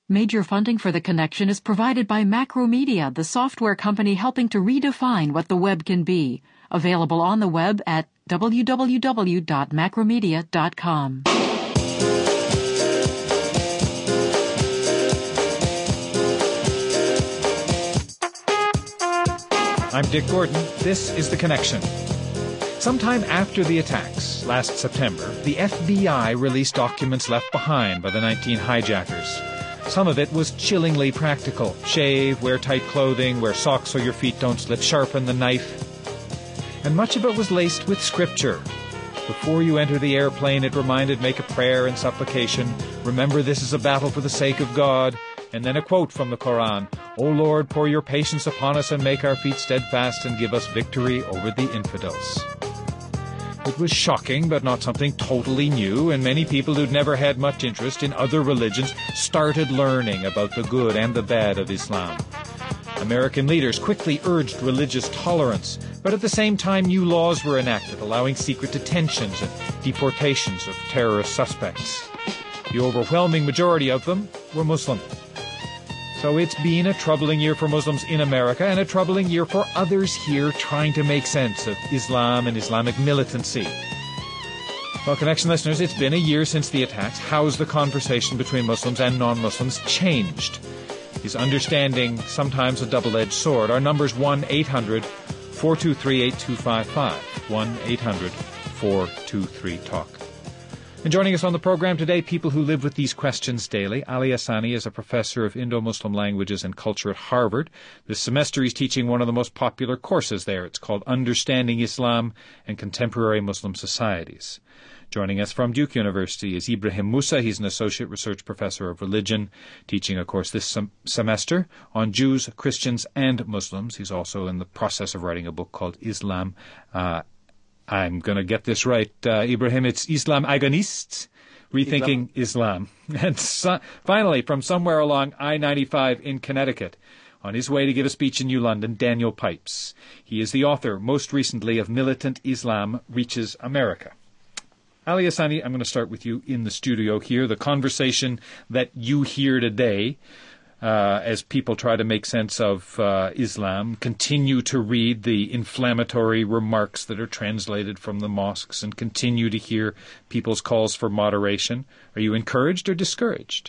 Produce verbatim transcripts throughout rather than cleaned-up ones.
Major funding for The Connection is provided by Macromedia, the software company helping to redefine what the web can be. Available on the web at w w w dot macromedia dot com. I'm Dick Gordon. This is The Connection. Sometime after the attacks, last September, the F B I released documents left behind by the nineteen hijackers. Some of it was chillingly practical. Shave, wear tight clothing, wear socks so your feet don't slip, sharpen the knife. And much of it was laced with scripture. Before you enter the airplane, it reminded, make a prayer and supplication. Remember, this is a battle for the sake of God. And then a quote from the Quran. O Lord, pour your patience upon us and make our feet steadfast and give us victory over the infidels. It was shocking, but not something totally new, and many people who'd never had much interest in other religions started learning about the good and the bad of Islam. American leaders quickly urged religious tolerance, but at the same time new laws were enacted allowing secret detentions and deportations of terrorist suspects. The overwhelming majority of them were Muslim. So it's been a troubling year for Muslims in America and a troubling year for others here trying to make sense of Islam and Islamic militancy. Well, Connection listeners, it's been a year since the attacks. How's the conversation between Muslims and non-Muslims changed? Is understanding sometimes a double-edged sword? Our number's one eight hundred four two three eight two five five. one eight hundred four two three talk. And joining us on the program today, people who live with these questions daily. Ali Ahsani is a professor of Indo-Muslim languages and culture at Harvard. This semester he's teaching one of the most popular courses there. It's called Understanding Islam and Contemporary Muslim Societies. Joining us from Duke University is Ibrahim Musa. He's an associate research professor of religion, teaching a course this sem- semester on Jews, Christians, and Muslims. He's also in the process of writing a book called Islam uh I'm going to get this right, uh, Ibrahim. It's Islam Agonists, Rethinking Islam. Islam. And so, finally, from somewhere along I ninety-five in Connecticut, on his way to give a speech in New London, Daniel Pipes. He is the author, most recently, of Militant Islam Reaches America. Ali Ahsani, I'm going to start with you in the studio here. The conversation that you hear today, Uh, as people try to make sense of uh, Islam, continue to read the inflammatory remarks that are translated from the mosques and continue to hear people's calls for moderation. Are you encouraged or discouraged?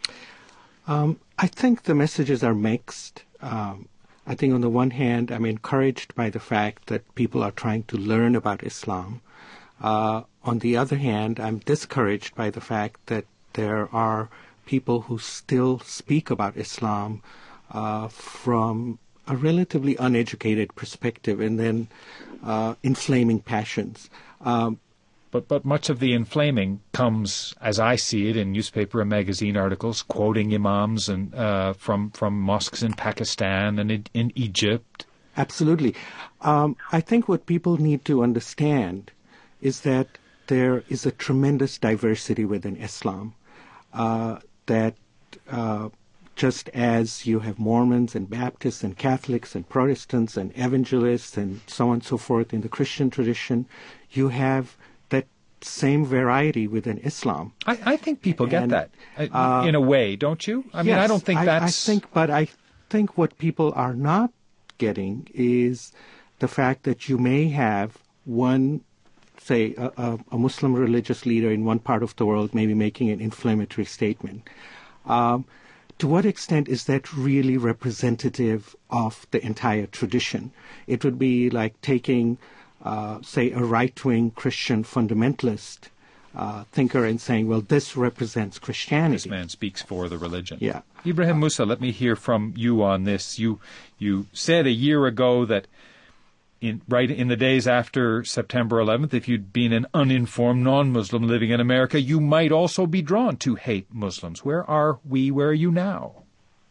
Um, I think the messages are mixed. Um, I think on the one hand, I'm encouraged by the fact that people are trying to learn about Islam. Uh, on the other hand, I'm discouraged by the fact that there are people who still speak about Islam uh, from a relatively uneducated perspective and then uh, inflaming passions. Um, but but much of the inflaming comes, as I see it, in newspaper and magazine articles, quoting imams and uh, from, from mosques in Pakistan and in, in Egypt. Absolutely. Um, I think what people need to understand is that there is a tremendous diversity within Islam. Uh, that uh, just as you have Mormons and Baptists and Catholics and Protestants and evangelists and so on and so forth in the Christian tradition, you have that same variety within Islam. I, I think people get and, that uh, in a way, don't you? I mean, yes, I don't think I, that's... I think, but I think what people are not getting is the fact that you may have one, say, a, a, a Muslim religious leader in one part of the world maybe making an inflammatory statement. Um, to what extent is that really representative of the entire tradition? It would be like taking, uh, say, a right-wing Christian fundamentalist uh, thinker and saying, well, this represents Christianity. This man speaks for the religion. Yeah. Ibrahim Musa, let me hear from you on this. You, you said a year ago that In, right in the days after September eleventh, if you'd been an uninformed non-Muslim living in America, you might also be drawn to hate Muslims. Where are we? Where are you now?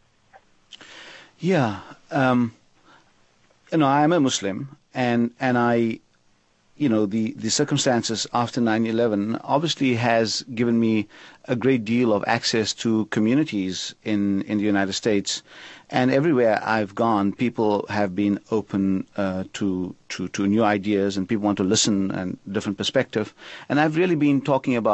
Yeah, um, you know, I'm a Muslim, and and I, you know, the, the circumstances after nine eleven obviously has given me a great deal of access to communities in, in the United States. And everywhere I've gone, people have been open uh, to, to to new ideas, and people want to listen and different perspective. And I've really been talking about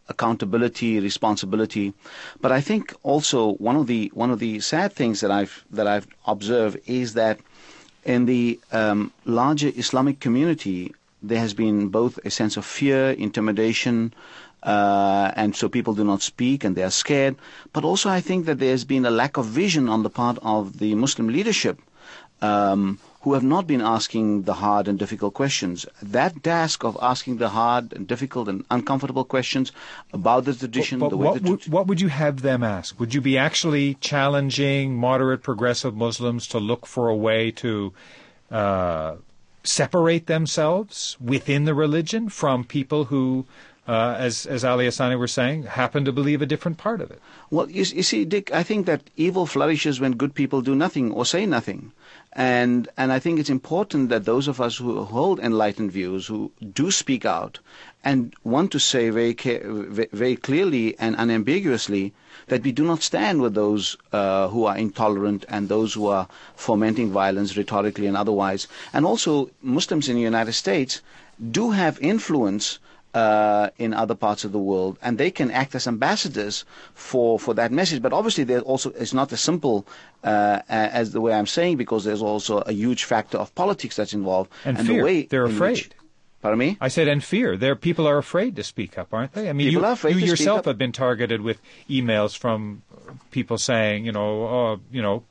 accountability, responsibility. But I think also one of the one of the sad things that I've that I've observed is that in the um, larger Islamic community, there has been both a sense of fear, intimidation, uh, and so people do not speak and they are scared. But also I think that there's been a lack of vision on the part of the Muslim leadership, um, who have not been asking the hard and difficult questions. That task of asking the hard and difficult and uncomfortable questions about the tradition, but, but the way what, the would, what would you have them ask? Would you be actually challenging moderate progressive Muslims to look for a way to uh, separate themselves within the religion from people who, uh, as, as Ali Hassani were saying, happen to believe a different part of it? Well, you, you see, Dick, I think that evil flourishes when good people do nothing or say nothing. And and I think it's important that those of us who hold enlightened views, who do speak out, and want to say very very clearly and unambiguously that we do not stand with those uh, who are intolerant and those who are fomenting violence rhetorically and otherwise. And also, Muslims in the United States do have influence Uh, in other parts of the world, and they can act as ambassadors for, for that message. But obviously, there also it's not as simple uh, as the way I'm saying, because there's also a huge factor of politics that's involved. And, and fear. The way They're afraid. Which, pardon me? I said, and fear. There, people are afraid to speak up, aren't they? I mean, people you, are afraid you to yourself speak up. have been targeted with emails from people saying, you know, oh, you know,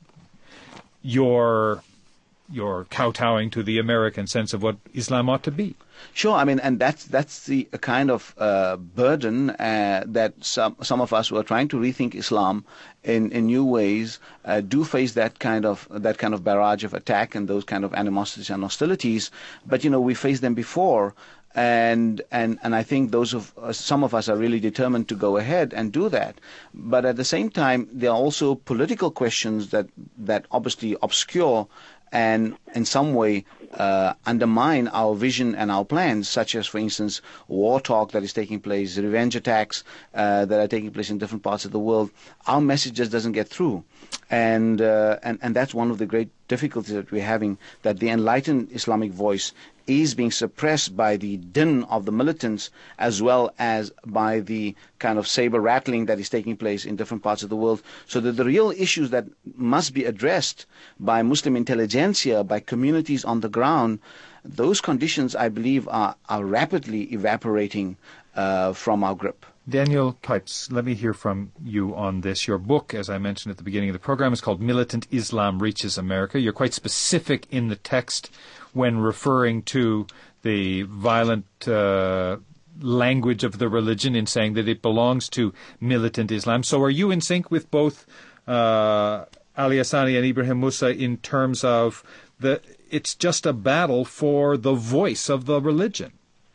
you're you're kowtowing to the American sense of what Islam ought to be. Sure, I mean, and that's that's the kind of uh, burden uh, that some some of us who are trying to rethink Islam in, in new ways uh, do face that kind of that kind of barrage of attack and those kind of animosities and hostilities. But you know, we faced them before, and and and I think those of uh, some of us are really determined to go ahead and do that. But at the same time, there are also political questions that that obviously obscure and in some way uh, undermine our vision and our plans, such as, for instance, war talk that is taking place, revenge attacks uh, that are taking place in different parts of the world. Our message just doesn't get through. And, uh, and, and that's one of the great difficulties that we're having, that the enlightened Islamic voice is being suppressed by the din of the militants, as well as by the kind of saber rattling that is taking place in different parts of the world. So that the real issues that must be addressed by Muslim intelligentsia, by communities on the ground, those conditions, I believe, are, are rapidly evaporating uh, from our grip. Daniel Pipes, let me hear from you on this. Your book, as I mentioned at the beginning of the program, is called Militant Islam Reaches America. You're quite specific in the text when referring to the violent uh, language of the religion in saying that it belongs to militant Islam. So are you in sync with both uh, Ali Hassani and Ibrahim Moosa in terms of the it's just a battle for the voice of the religion?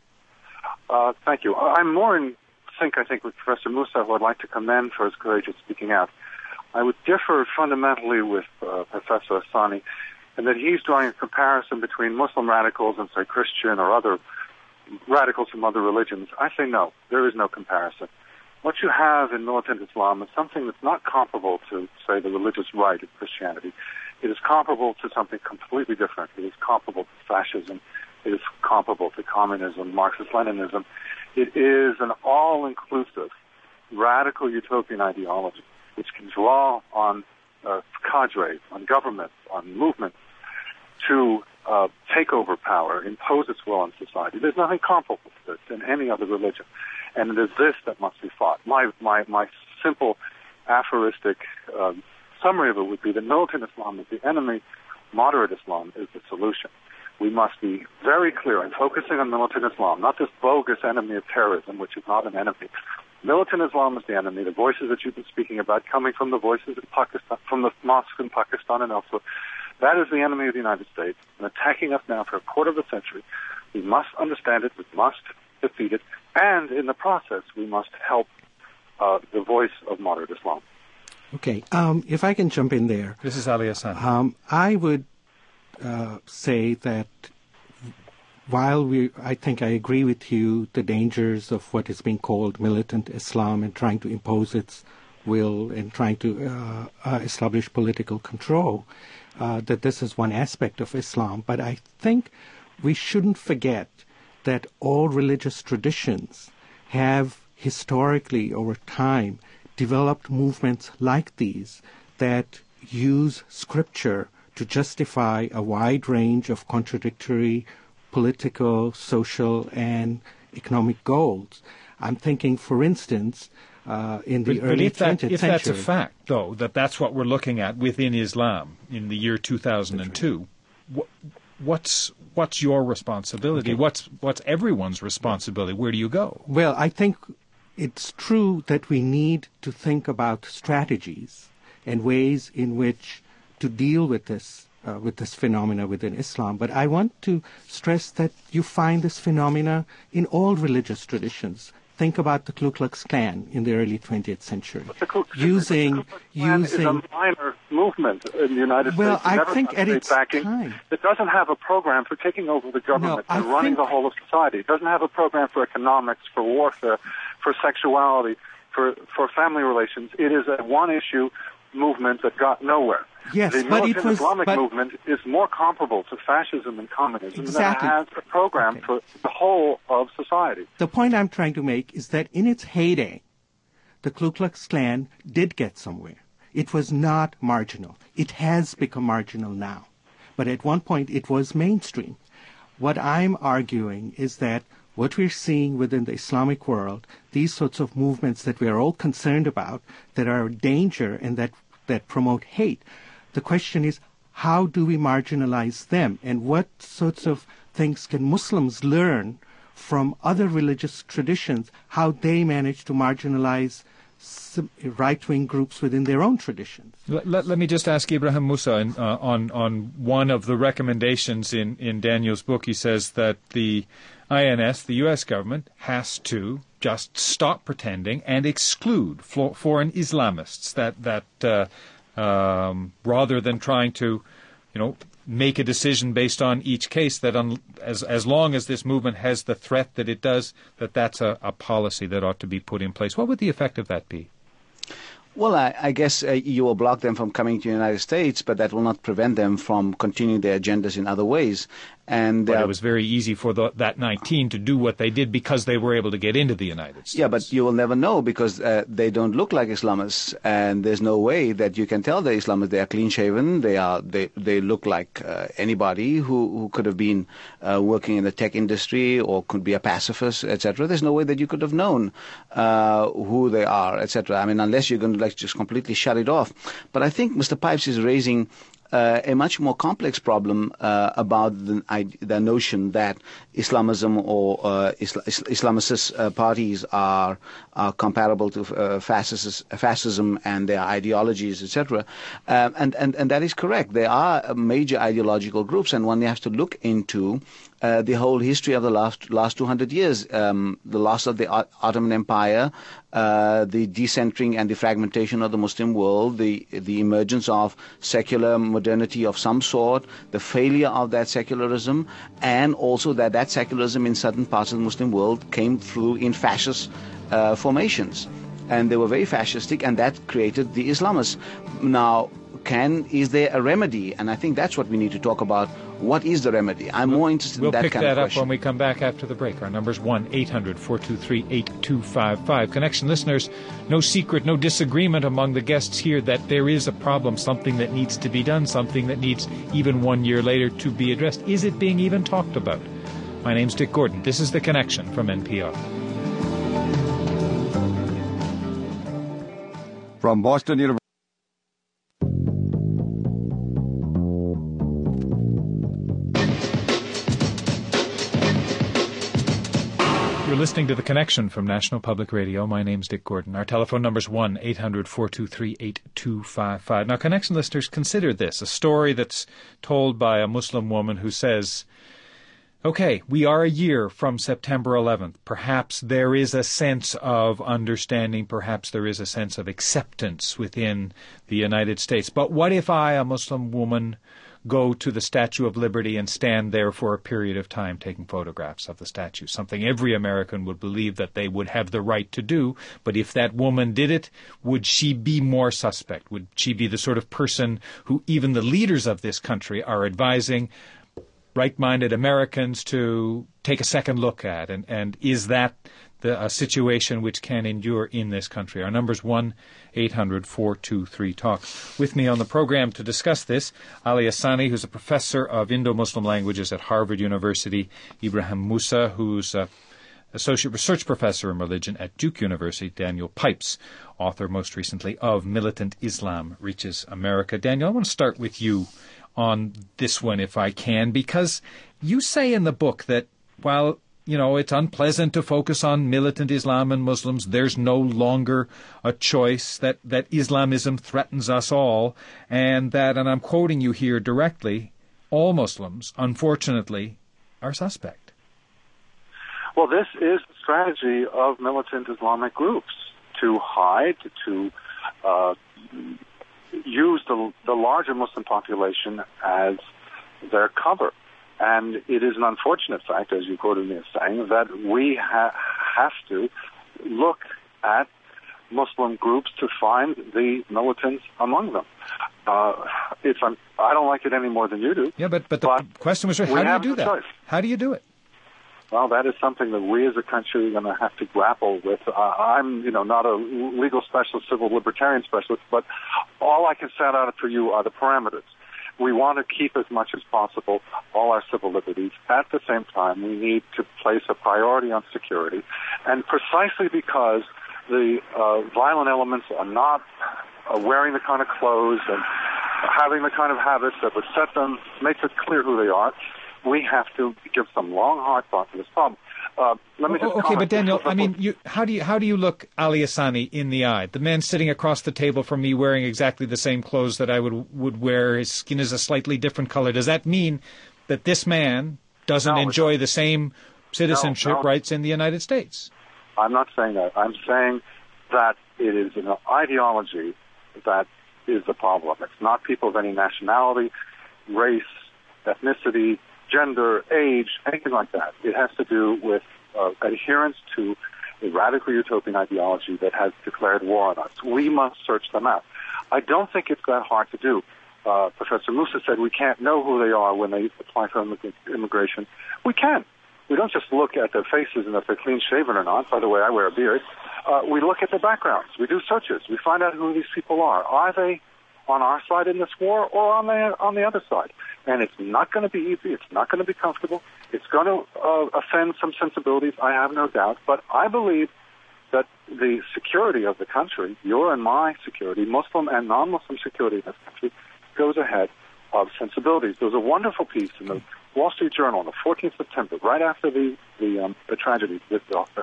Uh, thank you. I'm more in sync, I think, with Professor Moosa, who I'd like to commend for his courage in speaking out. I would differ fundamentally with uh, Professor Hassani in that he's drawing a comparison between Muslim radicals and, say, Christian or other radicals from other religions. I say no, there is no comparison. What you have in militant Islam is something that's not comparable to, say, the religious right of Christianity. It is comparable to something completely different. It is comparable to fascism. It is comparable to communism, Marxist-Leninism. It is an all-inclusive, radical utopian ideology which can draw on uh, cadres, on governments, on movements to uh, take over power, impose its will on society. There's nothing comparable to this in any other religion. And it is this that must be fought. My my, my simple aphoristic um, summary of it would be that militant Islam is the enemy, moderate Islam is the solution. We must be very clear in focusing on militant Islam, not this bogus enemy of terrorism, which is not an enemy. Militant Islam is the enemy. The voices that you've been speaking about coming from the voices in Pakistan, from the mosques in Pakistan and elsewhere, that is the enemy of the United States, and attacking us now for a quarter of a century. We must understand it. We must defeat it. And in the process, we must help uh, the voice of moderate Islam. Okay. Um, if I can jump in there. This is Ali Hassani. Um, I would uh, say that while we, I think I agree with you, the dangers of what is being called militant Islam and trying to impose its will and trying to uh, uh, establish political control, uh, that this is one aspect of Islam. But I think we shouldn't forget that all religious traditions have historically, over time, developed movements like these that use scripture to justify a wide range of contradictory political, social, and economic goals. I'm thinking, for instance, uh, in the but, early but if that, twentieth if century. that's a fact, though, that that's what we're looking at within Islam in the year two thousand two, wh- what's what's your responsibility? Okay. What's what's everyone's responsibility? Where do you go? Well, I think it's true that we need to think about strategies and ways in which to deal with this uh, with this phenomena within Islam. But I want to stress that you find this phenomena in all religious traditions. Think about the Ku Klux Klan in the early twentieth century, But the Ku, using the Ku Klux Klan using. is a minor movement in the United Well, States. It I never think got at state its backing. time. It doesn't have a program for taking over the government No, I and running think- the whole of society. It doesn't have a program for economics, for warfare, for sexuality, for for family relations. It is a one-issue movement that got nowhere. Yes, the but it militant was- Islamic but- movement is more comparable to fascism and communism Exactly. than it has a program Okay. for the whole of society. The point I'm trying to make is that in its heyday, the Ku Klux Klan did get somewhere. It was not marginal. It has become marginal now. But at one point, it was mainstream. What I'm arguing is that what we're seeing within the Islamic world, these sorts of movements that we're all concerned about, that are a danger and that, that promote hate, the question is, how do we marginalize them? And what sorts of things can Muslims learn from other religious traditions, how they manage to marginalize some right-wing groups within their own traditions? Let, let, let me just ask Ibrahim Musa in, uh, on on one of the recommendations in, in Daniel's book. He says that the I N S, the U S government, has to just stop pretending and exclude flo- foreign Islamists. That that uh, um, rather than trying to, you know, make a decision based on each case, that un- as as long as this movement has the threat that it does, that that's a, a policy that ought to be put in place. What would the effect of that be? Well, I, I guess uh, you will block them from coming to the United States, but that will not prevent them from continuing their agendas in other ways. And But uh, it was very easy for the, that nineteen to do what they did because they were able to get into the United States. yeah, but you will never know because uh, they don't look like Islamists, and there's no way that you can tell they're Islamists. They are clean-shaven. They are they they look like uh, anybody who, who could have been uh, working in the tech industry or could be a pacifist, et cetera. There's no way that you could have known uh, who they are, et cetera. I mean, unless you're going to like just completely shut it off. But I think Mister Pipes is raising Uh, a much more complex problem uh, about the, the notion that Islamism or uh, Isla- Islamicist uh, parties are, are comparable to uh, fascist, fascism and their ideologies, et cetera. Um, and, and, and that is correct. There are major ideological groups, and one has to look into uh, the whole history of the last last two hundred years, um, the loss of the Ottoman Empire, uh, the decentering and the fragmentation of the Muslim world, the the emergence of secular modernity of some sort, the failure of that secularism, and also that that secularism in certain parts of the Muslim world came through in fascist uh, formations. And they were very fascistic, and that created the Islamists. Now, can is there a remedy? And I think that's what we need to talk about. What is the remedy? I'm more interested we'll in that pick kind that of up question. when we come back after the break. Our number's one eight hundred four two three eight two five five. Connection listeners, no secret, no disagreement among the guests here that there is a problem, something that needs to be done, something that needs even one year later to be addressed. Is it being even talked about? My name's Dick Gordon. This is The Connection from N P R. From Boston University. You're listening to The Connection from National Public Radio. My name's Dick Gordon. Our telephone number's one eight hundred four two three eight two five five. Now, Connection listeners, consider this, a story that's told by a Muslim woman who says, okay, we are a year from September eleventh. Perhaps there is a sense of understanding. Perhaps there is a sense of acceptance within the United States. But what if I, a Muslim woman, go to the Statue of Liberty and stand there for a period of time taking photographs of the statue, something every American would believe that they would have the right to do. But if that woman did it, would she be more suspect? Would she be the sort of person who even the leaders of this country are advising right-minded Americans to take a second look at? And, and is that the a situation which can endure in this country. Our number is one eight hundred four two three talk. With me on the program to discuss this, Ali Ehsani, who's a professor of Indo-Muslim languages at Harvard University, Ibrahim Moosa, who's a Associate Research Professor in Religion at Duke University, Daniel Pipes, author most recently of Militant Islam Reaches America. Daniel, I want to start with you on this one, if I can, because you say in the book that while, you know, it's unpleasant to focus on militant Islam and Muslims, there's no longer a choice, that, that Islamism threatens us all, and that, and I'm quoting you here directly, all Muslims, unfortunately, are suspect. Well, this is the strategy of militant Islamic groups, to hide, to uh, use the, the larger Muslim population as their cover. And it is an unfortunate fact, as you quoted me as saying, that we ha- have to look at Muslim groups to find the militants among them. Uh, it's un- I don't like it any more than you do. Yeah, but, but the but question was, how do you do that? Choice. How do you do it? Well, that is something that we as a country are going to have to grapple with. Uh, I'm, you know, not a legal specialist, civil libertarian specialist, but all I can set out for you are the parameters. We want to keep as much as possible all our civil liberties. At the same time, we need to place a priority on security. And precisely because the uh, violent elements are not uh, wearing the kind of clothes and having the kind of habits that would set them, makes it clear who they are, we have to give some long, hard thought to this problem. Uh, let me just okay, comment. but Daniel, I mean, you, how do you how do you look Ali Ehsani in the eye? The man sitting across the table from me, wearing exactly the same clothes that I would would wear. His skin is a slightly different color. Does that mean that this man doesn't no, enjoy the same citizenship no, no. rights in the United States? I'm not saying that. I'm saying that it is an ideology that is the problem. It's not people of any nationality, race, ethnicity, gender, age, anything like that. It has to do with uh, adherence to a radical utopian ideology that has declared war on us. We must search them out. I don't think it's that hard to do. Uh, Professor Moosa said we can't know who they are when they apply for immigration. We can. We don't just look at their faces and if they're clean-shaven or not. By the way, I wear a beard. Uh, we look at their backgrounds. We do searches. We find out who these people are. Are they on our side in this war or on the on the other side? And it's not going to be easy. It's not going to be comfortable. It's going to uh, offend some sensibilities, I have no doubt. But I believe that the security of the country, your and my security, Muslim and non-Muslim security in this country, goes ahead of sensibilities. There was a wonderful piece in the Wall Street Journal on the fourteenth of September, right after the the, um, the tragedy of,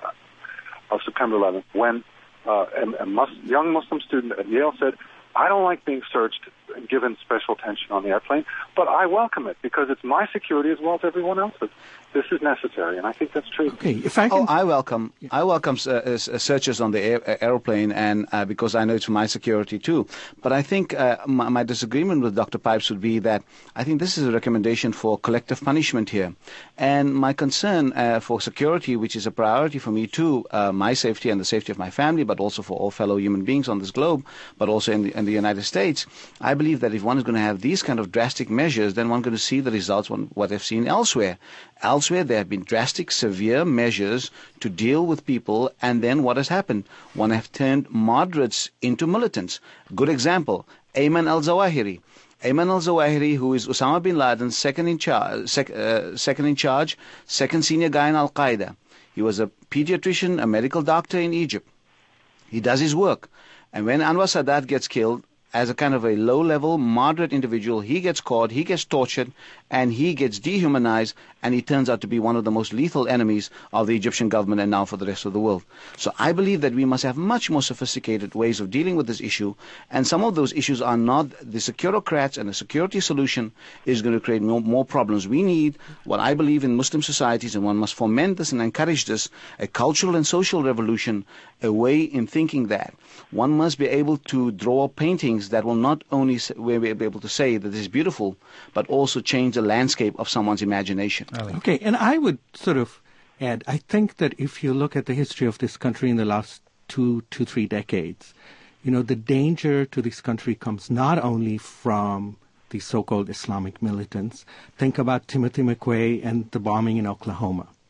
of September eleventh, when uh, a, a mus- young Muslim student at Yale said, I don't like being searched and given special attention on the airplane, but I welcome it because it's my security as well as everyone else's. This is necessary, and I think that's true. Okay, if I can... Oh, I welcome I welcome uh, uh, searches on the air, airplane, and uh, because I know it's for my security too. But I think uh, my, my disagreement with Doctor Pipes would be that I think this is a recommendation for collective punishment here, and my concern uh, for security, which is a priority for me too, uh, my safety and the safety of my family, but also for all fellow human beings on this globe, but also in the, in the United States. I believe that if one is going to have these kind of drastic measures, then one's going to see the results on what they've seen elsewhere. Elsewhere, there have been drastic, severe measures to deal with people, and then what has happened? One have turned moderates into militants. Good example, Ayman al-Zawahiri. Ayman al-Zawahiri, who is Osama bin Laden's second in, char- sec- uh, second in charge, second senior guy in Al-Qaeda. He was a pediatrician, a medical doctor in Egypt. He does his work. And when Anwar Sadat gets killed, as a kind of a low-level, moderate individual, he gets caught, he gets tortured, and he gets dehumanized, and he turns out to be one of the most lethal enemies of the Egyptian government and now for the rest of the world. So I believe that we must have much more sophisticated ways of dealing with this issue, and some of those issues are not the securocrats, and a security solution is going to create more, more problems. We need what I believe in Muslim societies, and one must foment this and encourage this, a cultural and social revolution, a way in thinking that one must be able to draw paintings that will not only say, we'll be able to say that this is beautiful, but also change the landscape of someone's imagination. Okay, and I would sort of add, I think that if you look at the history of this country in the last two, two, three decades, you know, the danger to this country comes not only from the so-called Islamic militants. Think about Timothy McVeigh and the bombing in Oklahoma.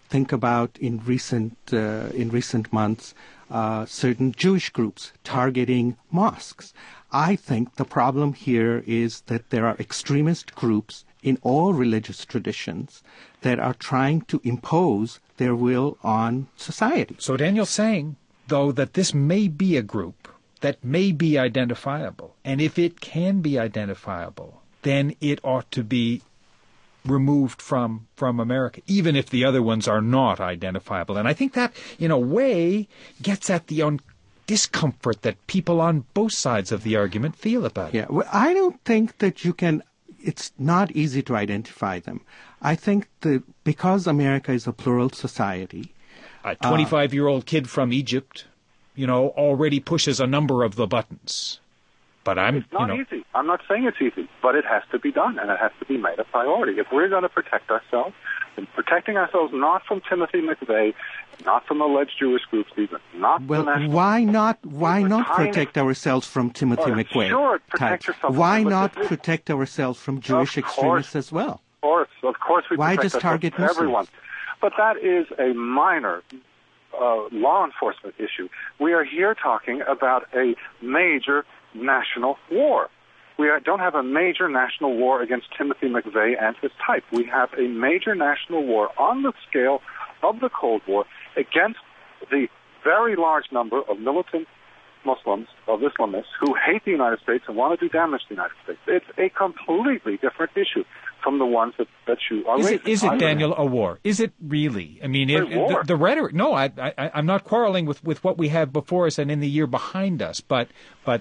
think about in recent uh, in recent months uh, certain Jewish groups targeting mosques. I think the problem here is that there are extremist groups in all religious traditions that are trying to impose their will on society. So Daniel's saying, though, that this may be a group that may be identifiable. And if it can be identifiable, then it ought to be removed from, from America, even if the other ones are not identifiable. And I think that, in a way, gets at the un- discomfort that people on both sides of the argument feel about it. Yeah, well, I don't think that you can, it's not easy to identify them. I think that because America is a plural society, a twenty-five-year-old uh, kid from Egypt, you know, already pushes a number of the buttons. But I'm, it's not you know, easy. I'm not saying it's easy, but it has to be done, and it has to be made a priority. If we're going to protect ourselves, and protecting ourselves not from Timothy McVeigh, not from alleged Jewish groups even, not well, the national... why not? Why not kind protect of, ourselves from Timothy well, McVeigh? Sure, protect type. yourself. Why from not this, protect ourselves from Jewish extremists as well? Of course, of course, we why protect just target ourselves from everyone. But that is a minor uh, law enforcement issue. We are here talking about a major national war. We are, don't have a major national war against Timothy McVeigh and his type. We have a major national war on the scale of the Cold War against the very large number of militant Muslims, of Islamists, who hate the United States and want to do damage to the United States. It's a completely different issue from the ones that, that you are is raising. It, is it, Daniel, a war? Is it really? I mean, it, the, the rhetoric, no, I, I, I'm not quarreling with, with what we have before us and in the year behind us, but, but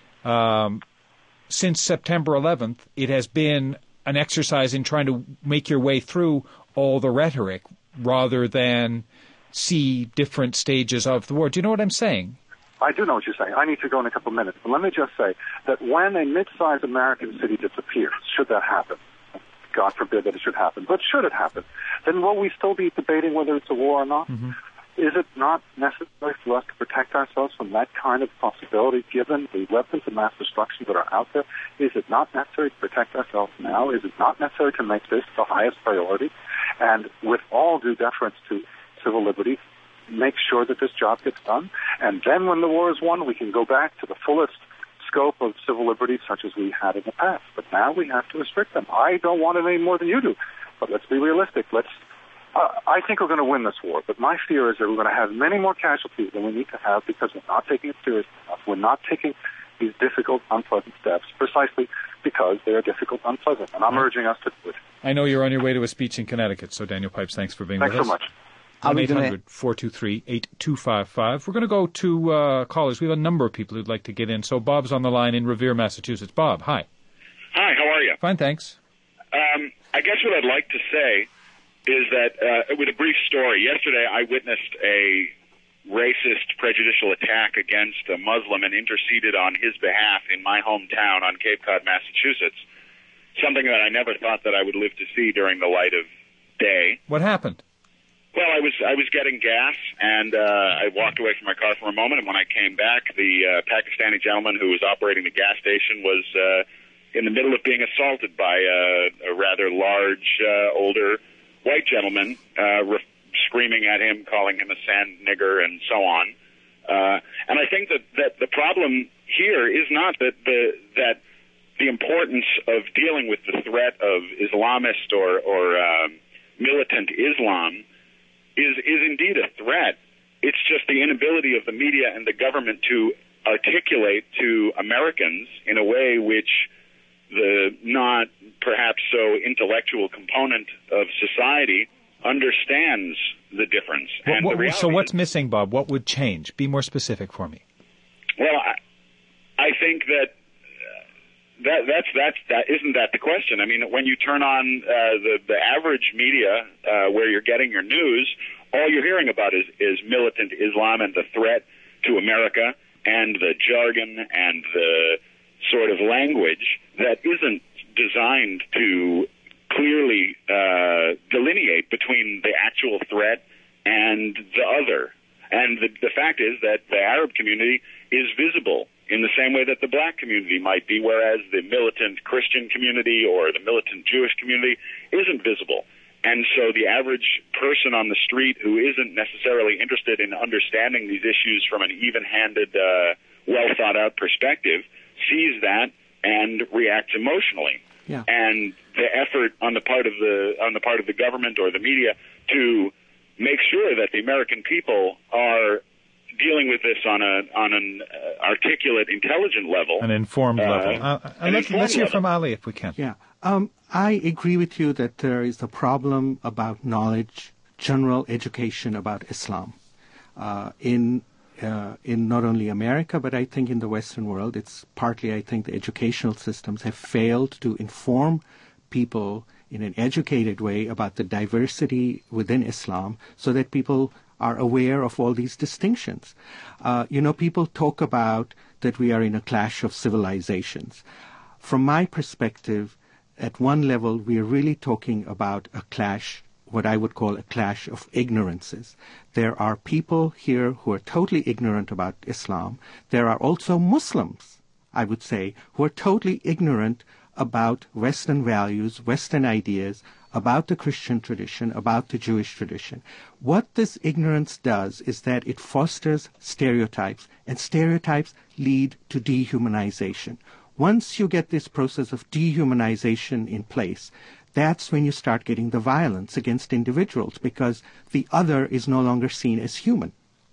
um, since September eleventh, it has been an exercise in trying to make your way through all the rhetoric rather than see different stages of the war. Do you know what I'm saying? I do know what you're saying. I need to go in a couple of minutes. But let me just say that when a mid-sized American city disappears, should that happen, God forbid that it should happen, but should it happen, then will we still be debating whether it's a war or not? Mm-hmm. Is it not necessary for us to protect ourselves from that kind of possibility, given the weapons of mass destruction that are out there? Is it not necessary to protect ourselves now? Is it not necessary to make this the highest priority? And with all due deference to civil liberties, make sure that this job gets done. And then when the war is won, we can go back to the fullest scope of civil liberties such as we had in the past. But now we have to restrict them. I don't want it any more than you do. But let's be realistic. Let's Uh, I think we're going to win this war, but my fear is that we're going to have many more casualties than we need to have because we're not taking it seriously enough. We're not taking these difficult, unpleasant steps precisely because they are difficult, unpleasant, and I'm right. urging us to do it. I know you're on your way to a speech in Connecticut, so Daniel Pipes, thanks for being thanks with us. Thanks so much. one eight hundred four two three eight two five five. We're going to go to uh, callers. We have a number of people who'd like to get in. So Bob's on the line in Revere, Massachusetts. Bob, hi. Hi, how are you? Fine, thanks. Um, I guess what I'd like to say is that, uh, with a brief story, yesterday I witnessed a racist, prejudicial attack against a Muslim and interceded on his behalf in my hometown on Cape Cod, Massachusetts, something that I never thought that I would live to see during the light of day. What happened? Well, I was I was getting gas, and uh, I walked away from my car for a moment, and when I came back, the uh, Pakistani gentleman who was operating the gas station was uh, in the middle of being assaulted by uh, a rather large, uh, older white gentleman, uh, re- screaming at him, calling him a sand nigger, and so on. Uh, and I think that, that the problem here is not that the that the importance of dealing with the threat of Islamist or, or um, militant Islam is is indeed a threat. It's just the inability of the media and the government to articulate to Americans in a way which the not perhaps so intellectual component of society understands the difference. What, and what, the so what's is, missing, Bob? What would change? Be more specific for me. Well, I, I think that that that's that's that isn't that the question. I mean, when you turn on uh, the the average media uh, where you're getting your news, all you're hearing about is is militant Islam and the threat to America and the jargon and the sort of language that isn't designed to clearly uh, delineate between the actual threat and the other. And the, the fact is that the Arab community is visible in the same way that the black community might be, whereas the militant Christian community or the militant Jewish community isn't visible. And so the average person on the street who isn't necessarily interested in understanding these issues from an even-handed, uh, well-thought-out perspective sees that and reacts emotionally. Yeah. And the effort on the part of the on the part of the government or the media to make sure that the American people are dealing with this on a on an uh, articulate, intelligent level, an informed uh, level. Uh, an let's, informed let's hear level. from Ali if we can. Yeah. Um, I agree with you that there is a problem about knowledge, general education about Islam. Uh, in uh, in not only America, but I think in the Western world, it's partly, I think, the educational systems have failed to inform people in an educated way about the diversity within Islam so that people are aware of all these distinctions. Uh, you know, people talk about that we are in a clash of civilizations. From my perspective, at one level, we are really talking about a clash, what I would call a clash of ignorances. There are people here who are totally ignorant about Islam. There are also Muslims, I would say, who are totally ignorant about Western values, Western ideas, about the Christian tradition, about the Jewish tradition. What this ignorance does is that it fosters stereotypes, and stereotypes lead to dehumanization. Once you get this process of dehumanization in place, that's when you start getting the violence against individuals, because the other is no longer seen as human.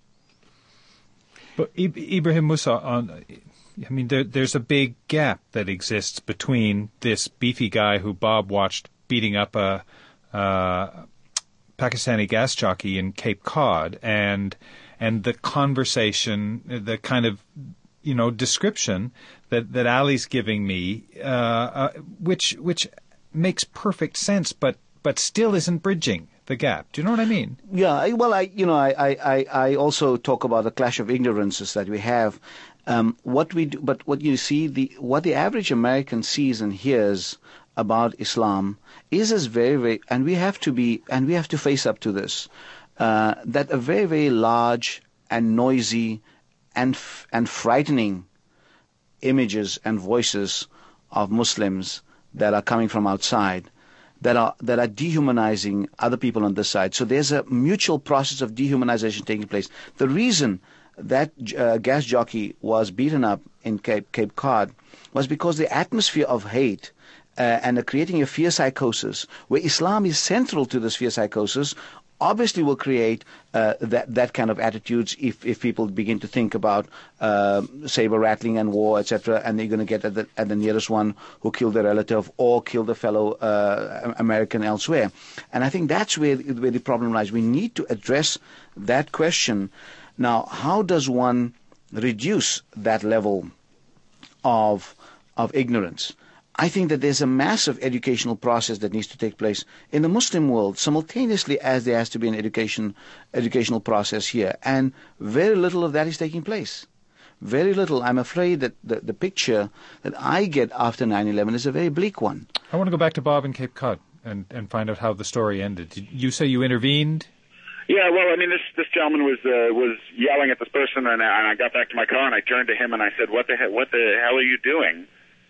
But Ibrahim Musa, on, I mean, there, there's a big gap that exists between this beefy guy who Bob watched beating up a uh, Pakistani gas jockey in Cape Cod and and the conversation, the kind of, you know, description that, that Ali's giving me, uh, uh, which which makes perfect sense, but but still isn't bridging the gap. Do you know what I mean? Yeah, I- well, I you know, I, I, I also talk about the clash of ignorances that we have. Um, what we do, but what you see, the what the average American sees and hears about Islam is as very, very, and we have to be, and we have to face up to this, uh, that a very, very large and noisy and f- and frightening images and voices of Muslims that are coming from outside, that are that are dehumanizing other people on this side. So there's a mutual process of dehumanization taking place. The reason that uh, gas jockey was beaten up in Cape, Cape Cod was because the atmosphere of hate uh, and uh, creating a fear psychosis, where Islam is central to this fear psychosis, obviously will create uh, that that kind of attitudes if, if people begin to think about uh, saber rattling and war, et cetera, and they're going to get at the, at the nearest one who killed their relative or killed a fellow uh, American elsewhere. And I think that's where, where the problem lies. We need to address that question. Now, how does one reduce that level of of ignorance? I think that there's a massive educational process that needs to take place in the Muslim world simultaneously as there has to be an education educational process here. And very little of that is taking place. Very little. I'm afraid that the, the picture that I get after nine eleven is a very bleak one. I want to go back to Bob in Cape Cod and, and find out how the story ended. Did you say you intervened? Yeah, well, I mean, this this gentleman was uh, was yelling at this person, and, and I got back to my car and I turned to him and I said, "What the he- what the hell are you doing?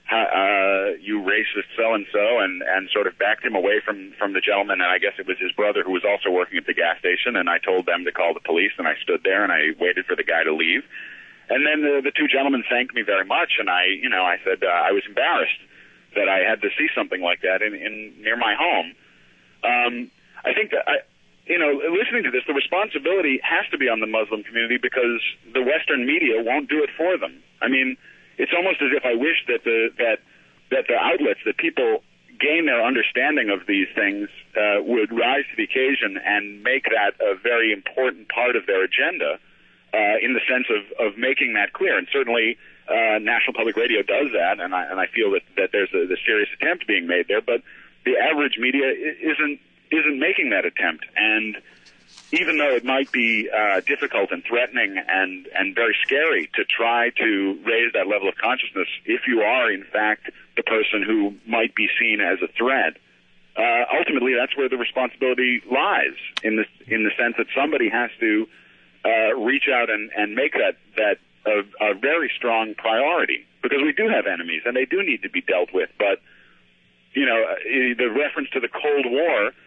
Uh, you racist so and so," and and sort of backed him away from from the gentleman. And I guess it was his brother who was also working at the gas station. And I told them to call the police, and I stood there and I waited for the guy to leave. And then the, the two gentlemen thanked me very much, and I, you know, I said uh, I was embarrassed that I had to see something like that in, in near my home. Um, I think that I. You know, listening to this, the responsibility has to be on the Muslim community because the Western media won't do it for them. I mean, it's almost as if I wish that the that that the outlets, that people gain their understanding of these things, uh, would rise to the occasion and make that a very important part of their agenda, uh, in the sense of, of making that clear. And certainly, uh, National Public Radio does that, and I and I feel that that there's a, a serious attempt being made there. But the average media isn't. isn't making that attempt. And even though it might be uh, difficult and threatening and, and very scary to try to raise that level of consciousness, if you are, in fact, the person who might be seen as a threat, uh, ultimately that's where the responsibility lies, in the, in the sense that somebody has to uh, reach out and, and make that, that a, a very strong priority, because we do have enemies, and they do need to be dealt with. But, you know, the reference to the Cold War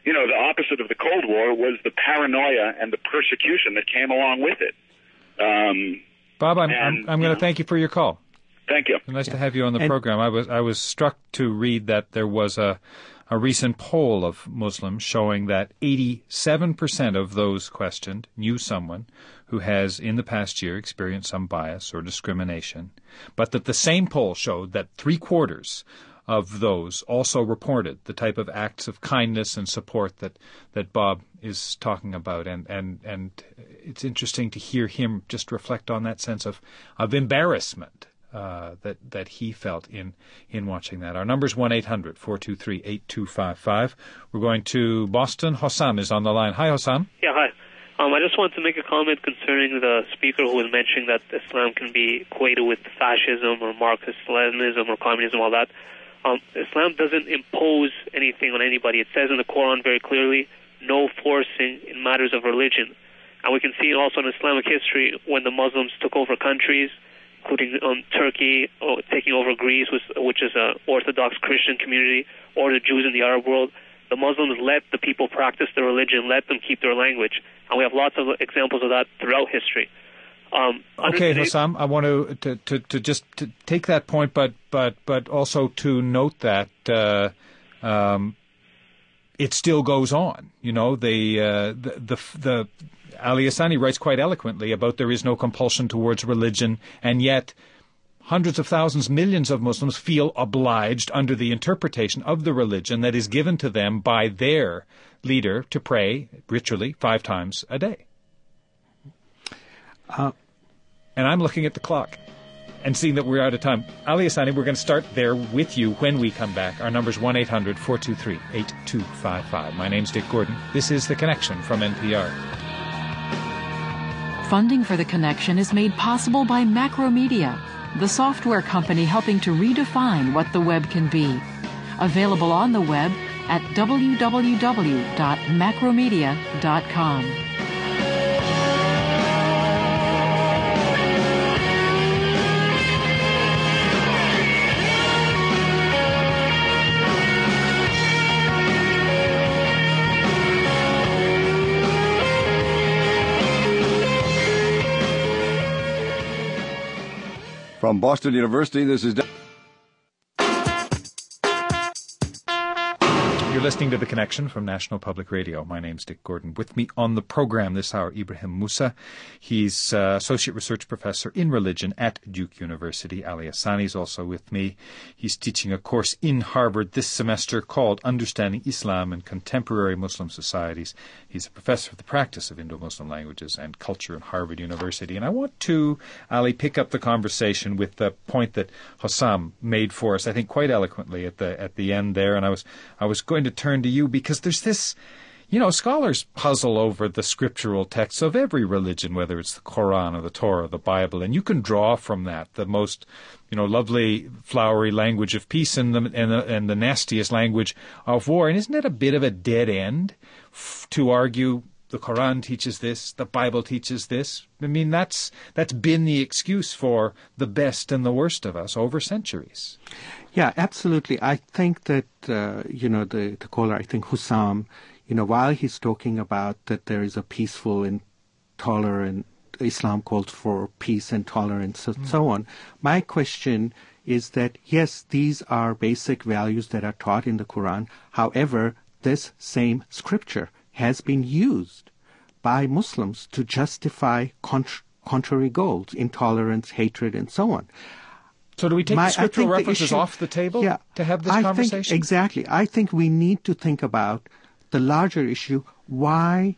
you know, the opposite of the Cold War was the paranoia and the persecution that came along with it. Um, Bob, I'm, and, I'm, I'm going to thank you for your call. Thank you. Nice yeah. to have you on the and, program. I was I was struck to read that there was a a recent poll of Muslims showing that eighty-seven percent of those questioned knew someone who has in the past year experienced some bias or discrimination, but that the same poll showed that three-quarters of those also reported the type of acts of kindness and support that, that Bob is talking about. And, and, and it's interesting to hear him just reflect on that sense of, of embarrassment uh, that, that he felt in, in watching that. Our number is one eight hundred four two three eight two five five. We're going to Boston. Hossam is on the line. Hi, Hossam. Yeah, hi. Um, I just wanted to make a comment concerning the speaker who was mentioning that Islam can be equated with fascism or Marxist-Leninism or communism, all that. Um, Islam doesn't impose anything on anybody. It says in the Quran very clearly, no forcing in matters of religion. And we can see also in Islamic history when the Muslims took over countries, including um, Turkey, or taking over Greece, which, which is an Orthodox Christian community, or the Jews in the Arab world. The Muslims let the people practice their religion, let them keep their language. And we have lots of examples of that throughout history. Um, okay, Hossam, I want to, to, to, to just to take that point, but but but also to note that uh, um, it still goes on. You know, the, uh, the the the Ali Hassani writes quite eloquently about there is no compulsion towards religion, and yet hundreds of thousands, millions of Muslims feel obliged under the interpretation of the religion that is given to them by their leader to pray ritually five times a day. Uh, and I'm looking at the clock and seeing that we're out of time. Ali Hassani, we're going to start there with you when we come back. Our number is one eight hundred four two three eight two five five. My name's Dick Gordon. This is The Connection from N P R. Funding for The Connection is made possible by Macromedia, the software company helping to redefine what the web can be. Available on the web at w w w dot macromedia dot com. From Boston University, this is... You're listening to The Connection from National Public Radio. My name's Dick Gordon. With me on the program this hour, Ibrahim Moussa. He's uh, Associate Research Professor in Religion at Duke University. Ali Hassani is also with me. He's teaching a course in Harvard this semester called Understanding Islam and Contemporary Muslim Societies. He's a professor of the practice of Indo-Muslim languages and culture at Harvard University. And I want to, Ali, pick up the conversation with the point that Hossam made for us, I think quite eloquently at the at the end there. And I was I was going to turn to you because there's this, you know, scholars puzzle over the scriptural texts of every religion, whether it's the Quran or the Torah or the Bible, and you can draw from that the most, you know, lovely, flowery language of peace and the and the, and the nastiest language of war. And isn't it a bit of a dead end f- to argue the Quran teaches this, the Bible teaches this? I mean, that's that's been the excuse for the best and the worst of us over centuries. Yeah, absolutely. I think that, uh, you know, the, the caller, I think Hossam, you know, while he's talking about that there is a peaceful and tolerant, Islam calls for peace and tolerance and mm. so on, my question is that, yes, these are basic values that are taught in the Quran. However, this same scripture has been used by Muslims to justify contr- contrary goals, intolerance, hatred, and so on. So do we take My, the scriptural references the issue, off the table yeah, to have this I conversation? Think, exactly. I think we need to think about the larger issue. Why,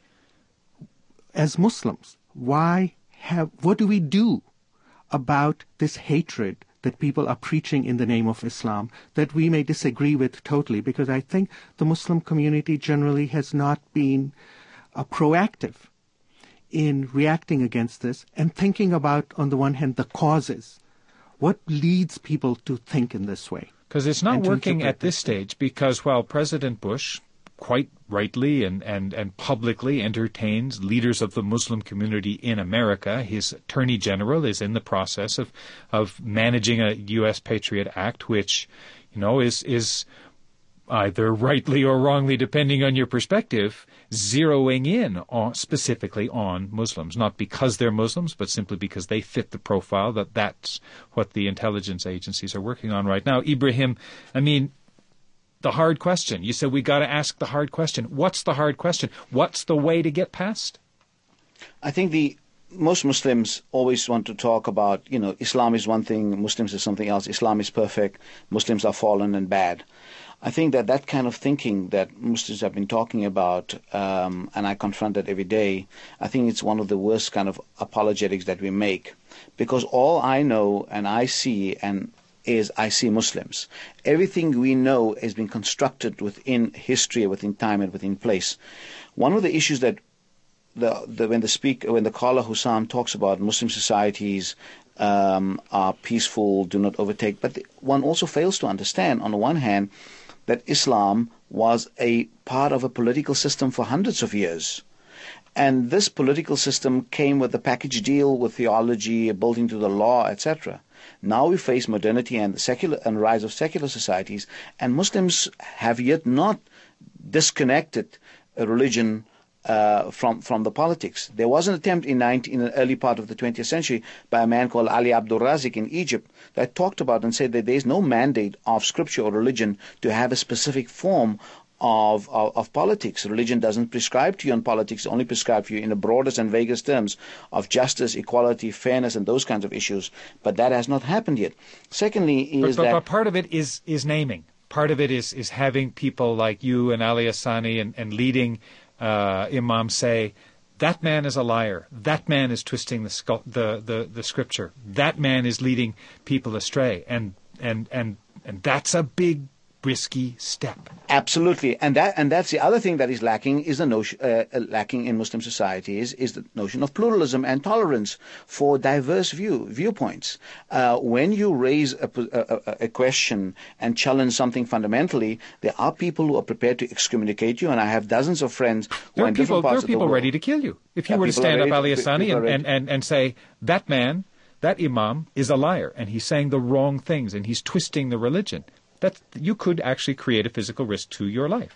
as Muslims, why have, what do we do about this hatred that people are preaching in the name of Islam that we may disagree with totally? Because I think the Muslim community generally has not been uh, proactive in reacting against this and thinking about, on the one hand, the causes. What leads people to think in this way? Because it's not working at this stage because while President Bush quite rightly and, and, and publicly entertains leaders of the Muslim community in America, his Attorney General is in the process of, of managing a U S Patriot Act, which, you know, is is either rightly or wrongly, depending on your perspective, zeroing in on, specifically on Muslims, not because they're Muslims, but simply because they fit the profile, that that's what the intelligence agencies are working on right now. Ibrahim, I mean, the hard question. You said we got to ask the hard question. What's the hard question? What's the way to get past? I think the most Muslims always want to talk about, you know, Islam is one thing, Muslims is something else. Islam is perfect, Muslims are fallen and bad. I think that that kind of thinking that Muslims have been talking about, um, and I confront it every day, I think it's one of the worst kind of apologetics that we make. Because all I know and I see and is I see Muslims. Everything we know has been constructed within history, within time, and within place. One of the issues that the, the when the speak when the caller Hussam talks about Muslim societies um, are peaceful, do not overtake, but the, one also fails to understand, on the one hand, that Islam was a part of a political system for hundreds of years. And this political system came with a package deal with theology, built into the law, et cetera. Now we face modernity and the secular and rise of secular societies, and Muslims have yet not disconnected a religion uh, from from the politics. There was an attempt in, nineteen, in the early part of the twentieth century by a man called Ali Abdul Razik in Egypt that talked about and said that there is no mandate of scripture or religion to have a specific form Of, of, of politics. Religion doesn't prescribe to you on politics, it only prescribes to you in the broadest and vaguest terms of justice, equality, fairness, and those kinds of issues. But that has not happened yet. Secondly, is but, but, that... But part of it is, is naming. Part of it is, is having people like you and Ali Hassani and, and leading uh, imams say, that man is a liar. That man is twisting the, scu- the, the, the scripture. That man is leading people astray. And, and, and, and that's a big risky step. Absolutely, and that and that's the other thing that is lacking is the notion uh, lacking in Muslim societies is the notion of pluralism and tolerance for diverse view viewpoints. Uh, when you raise a, a, a question and challenge something fundamentally, there are people who are prepared to excommunicate you, and I have dozens of friends who there are in people, different parts there are of the people world. ready to kill you if you Yeah, were to stand up, Ali to, Hassani, and, and, and, and say that man, that imam, is a liar, and he's saying the wrong things, and he's twisting the religion. That you could actually create a physical risk to your life.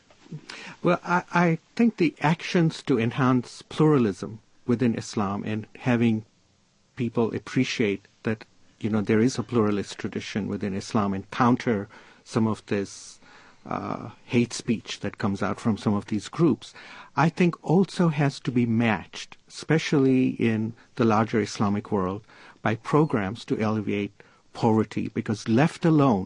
Well, I, I think the actions to enhance pluralism within Islam and having people appreciate that, you know, there is a pluralist tradition within Islam and counter some of this uh, hate speech that comes out from some of these groups, I think also has to be matched, especially in the larger Islamic world, by programs to alleviate poverty, because left alone,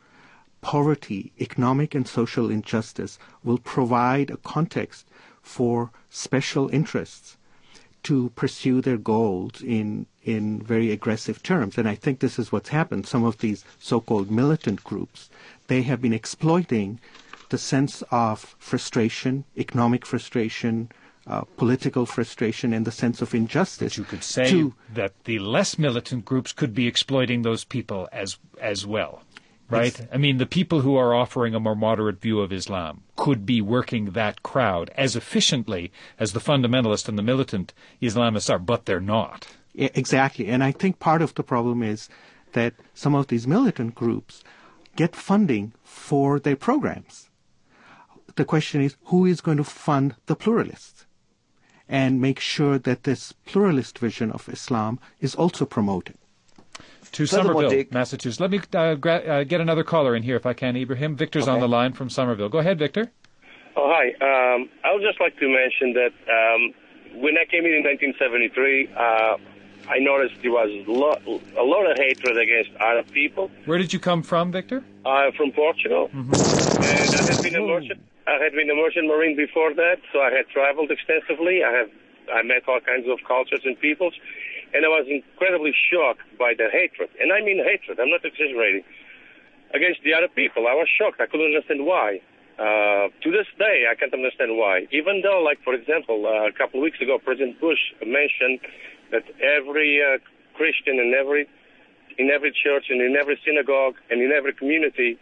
poverty, economic and social injustice will provide a context for special interests to pursue their goals in in very aggressive terms. And I think this is what's happened. Some of these so-called militant groups, they have been exploiting the sense of frustration, economic frustration, uh, political frustration, and the sense of injustice. But you could say to, that the less militant groups could be exploiting those people as as well. Right? I mean, the people who are offering a more moderate view of Islam could be working that crowd as efficiently as the fundamentalist and the militant Islamists are, but they're not. Exactly. And I think part of the problem is that some of these militant groups get funding for their programs. The question is, who is going to fund the pluralists and make sure that this pluralist vision of Islam is also promoted? To Somerville, Massachusetts. Let me uh, gra- uh, get another caller in here if I can, Ibrahim. Victor's okay on the line from Somerville. Go ahead, Victor. Oh, hi. Um, I would just like to mention that um, when I came in in nineteen seventy-three, uh, I noticed there was lo- a lot of hatred against Arab people. Where did you come from, Victor? I'm from Portugal. Mm-hmm. And I had been a merchant. I had been a merchant marine before that, so I had traveled extensively. I have I met all kinds of cultures and peoples. And I was incredibly shocked by the hatred. And I mean hatred, I'm not exaggerating, against the other people. I was shocked. I couldn't understand why. Uh, to this day, I can't understand why. Even though, like, for example, uh, a couple of weeks ago, President Bush mentioned that every uh, Christian in every, in every church and in every synagogue and in every community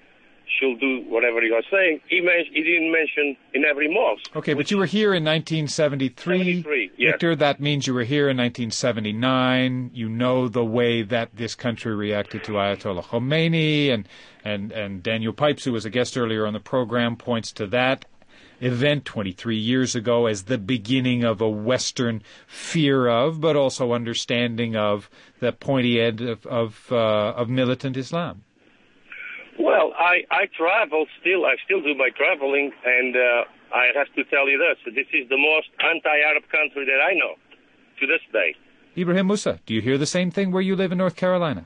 should do whatever he was saying. He, men- he didn't mention in every mosque. Okay, but you were here in nineteen seventy-three. seventy-three, yes. Victor, that means you were here in nineteen seventy-nine. You know the way that this country reacted to Ayatollah Khomeini, and, and, and Daniel Pipes, who was a guest earlier on the program, points to that event twenty-three years ago as the beginning of a Western fear of, but also understanding of, the pointy end of of, uh, of militant Islam. Well, I, I travel still. I still do my traveling, and uh, I have to tell you this. This is the most anti-Arab country that I know to this day. Ibrahim Musa, do you hear the same thing where you live in North Carolina?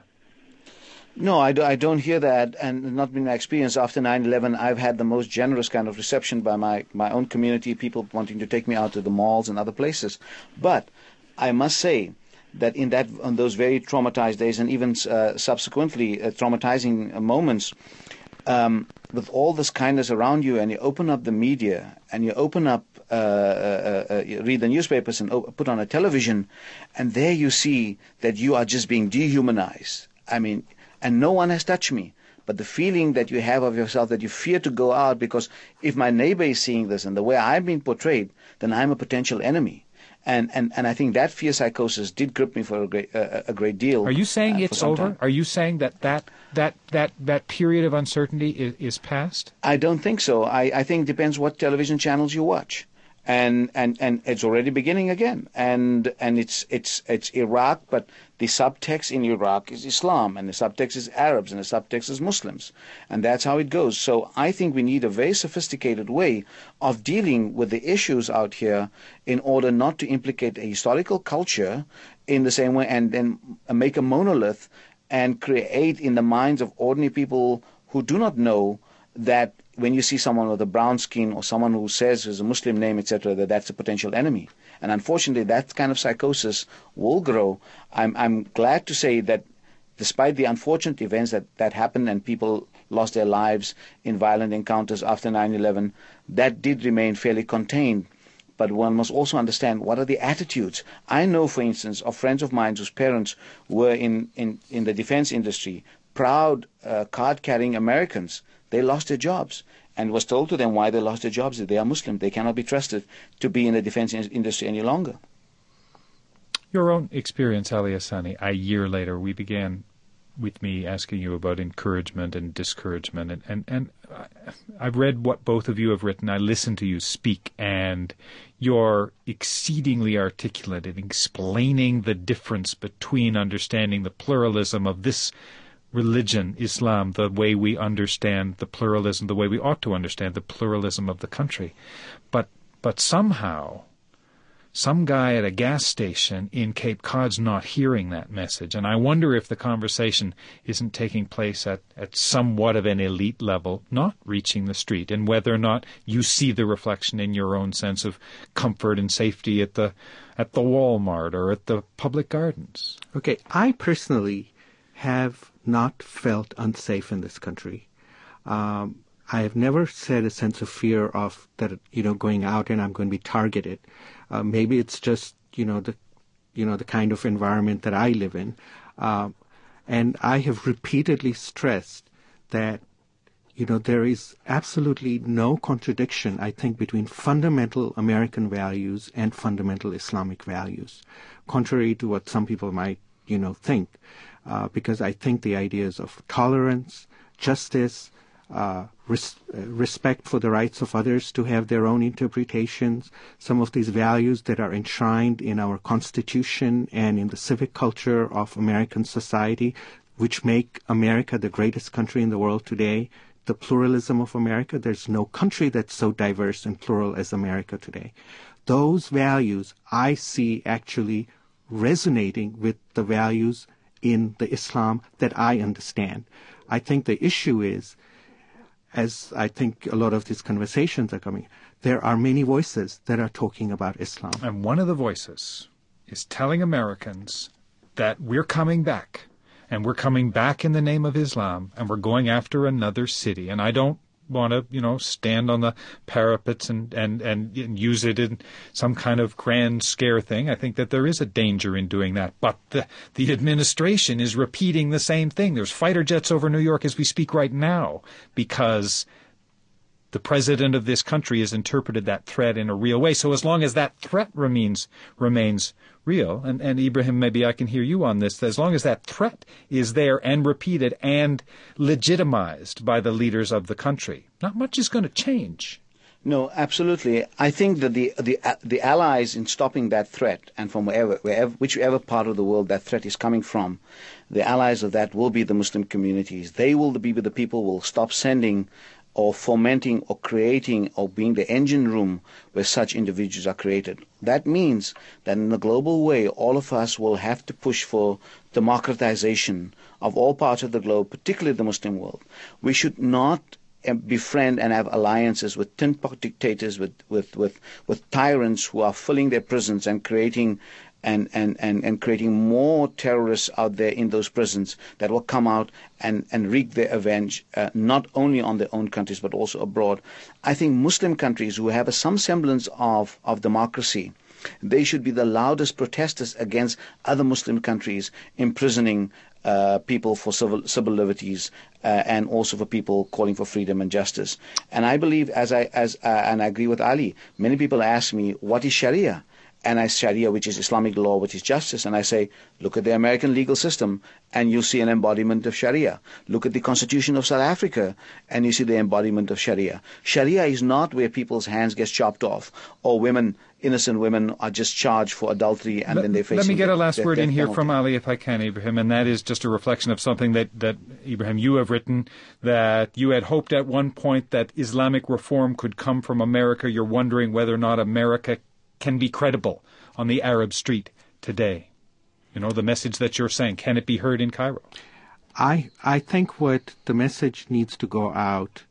No, I, do, I don't hear that, and not been my experience. After nine eleven, I've had the most generous kind of reception by my, my own community, people wanting to take me out to the malls and other places. But I must say that in that on those very traumatized days, and even uh, subsequently uh, traumatizing uh, moments, um, with all this kindness around you, and you open up the media, and you open up, uh, uh, uh, you read the newspapers and op- put on a television, and there you see that you are just being dehumanized. I mean, and no one has touched me. But the feeling that you have of yourself, that you fear to go out, because if my neighbor is seeing this and the way I'm being portrayed, then I'm a potential enemy. And and, and I think that fear psychosis did grip me for a great uh, a great deal. Are you saying uh, it's over? Time. Are you saying that that that that, that period of uncertainty is, is past? I don't think so. I, I think it depends what television channels you watch. And, and, and it's already beginning again. And and it's it's it's Iraq, but the subtext in Iraq is Islam, and the subtext is Arabs, and the subtext is Muslims. And that's how it goes. So I think we need a very sophisticated way of dealing with the issues out here in order not to implicate a historical culture in the same way, and then make a monolith and create in the minds of ordinary people who do not know that when you see someone with a brown skin or someone who says is a Muslim name, et cetera, that that's a potential enemy. And unfortunately, that kind of psychosis will grow. I'm, I'm glad to say that despite the unfortunate events that, that happened and people lost their lives in violent encounters after nine eleven, that did remain fairly contained. But one must also understand what are the attitudes. I know, for instance, of friends of mine whose parents were in, in, in the defense industry, proud uh, card-carrying Americans. They lost their jobs, and was told to them why they lost their jobs, that they are Muslim. They cannot be trusted to be in the defense in- industry any longer. Your own experience, Ali Hassani, a year later, we began with me asking you about encouragement and discouragement. And, and, and I've read what both of you have written. I listened to you speak, and you're exceedingly articulate in explaining the difference between understanding the pluralism of this religion, Islam, the way we understand the pluralism, the way we ought to understand the pluralism of the country. But but somehow, some guy at a gas station in Cape Cod's not hearing that message. And I wonder if the conversation isn't taking place at, at somewhat of an elite level, not reaching the street, and whether or not you see the reflection in your own sense of comfort and safety at the at the Walmart or at the public gardens. Okay, I personally have not felt unsafe in this country. Um, I have never said a sense of fear of that, you know, going out and I'm going to be targeted. Uh, maybe it's just, you know, the, you know, the kind of environment that I live in. Um, and I have repeatedly stressed that, you know, there is absolutely no contradiction, I think, between fundamental American values and fundamental Islamic values, contrary to what some people might, you know, think. Uh, because I think the ideas of tolerance, justice, uh, res- uh, respect for the rights of others to have their own interpretations, some of these values that are enshrined in our Constitution and in the civic culture of American society, which make America the greatest country in the world today, the pluralism of America. There's no country that's so diverse and plural as America today. Those values I see actually resonating with the values in the Islam that I understand. I think the issue is, as I think a lot of these conversations are coming, there are many voices that are talking about Islam. And one of the voices is telling Americans that we're coming back, and we're coming back in the name of Islam, and we're going after another city. And I don't want to, you know, stand on the parapets and, and, and, and use it in some kind of grand scare thing. I think that there is a danger in doing that. But the, the administration is repeating the same thing. There's fighter jets over New York as we speak right now because the president of this country has interpreted that threat in a real way. So as long as that threat remains remains real, and, and Ibrahim, maybe I can hear you on this, as long as that threat is there and repeated and legitimized by the leaders of the country, not much is going to change. No, absolutely. I think that the the the allies in stopping that threat, and from wherever, wherever, whichever part of the world that threat is coming from, the allies of that will be the Muslim communities. They will be the people who will stop sending or fomenting or creating or being the engine room where such individuals are created. That means that in the global way, all of us will have to push for democratization of all parts of the globe, particularly the Muslim world. We should not befriend and have alliances with tin pot dictators, with, with, with, with tyrants who are filling their prisons and creating And, and, and, and creating more terrorists out there in those prisons that will come out and, and wreak their revenge, uh, not only on their own countries but also abroad. I think Muslim countries who have a, some semblance of, of democracy, they should be the loudest protesters against other Muslim countries imprisoning uh, people for civil, civil liberties uh, and also for people calling for freedom and justice. And I believe, as I, as, uh, and I agree with Ali, many people ask me, what is Sharia? And I Sharia, which is Islamic law, which is justice. And I say, look at the American legal system, and you'll see an embodiment of Sharia. Look at the Constitution of South Africa, and you see the embodiment of Sharia. Sharia is not where people's hands get chopped off, or women, innocent women, are just charged for adultery, and let, then they face. Let me get a last death, word death in here penalty. from Ali, if I can, Ibrahim, and that is just a reflection of something that, that, Ibrahim, you have written, that you had hoped at one point that Islamic reform could come from America. You're wondering whether or not America can be credible on the Arab street today. You know, the message that you're saying, can it be heard in Cairo? I I think what the message needs to go out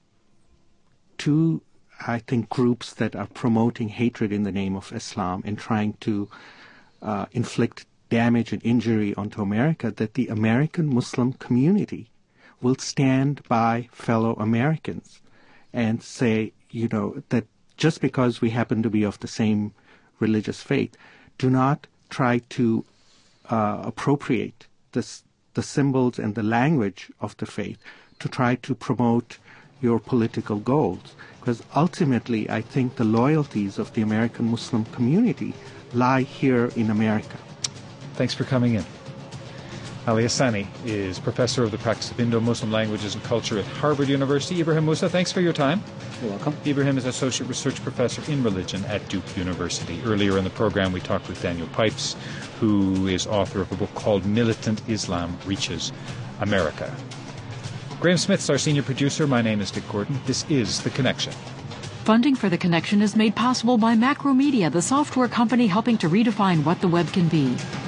to, I think, groups that are promoting hatred in the name of Islam and trying to uh, inflict damage and injury onto America, that the American Muslim community will stand by fellow Americans and say, you know, that just because we happen to be of the same religious faith, do not try to uh, appropriate this, the symbols and the language of the faith to try to promote your political goals. Because ultimately, I think the loyalties of the American Muslim community lie here in America. Thanks for coming in. Ali Hassani is professor of the practice of Indo-Muslim languages and culture at Harvard University. Ibrahim Moosa, thanks for your time. You're welcome. Ibrahim is associate research professor in religion at Duke University. Earlier in the program, we talked with Daniel Pipes, who is author of a book called Militant Islam Reaches America. Graham Smith's our senior producer. My name is Dick Gordon. This is The Connection. Funding for The Connection is made possible by Macromedia, the software company helping to redefine what the web can be.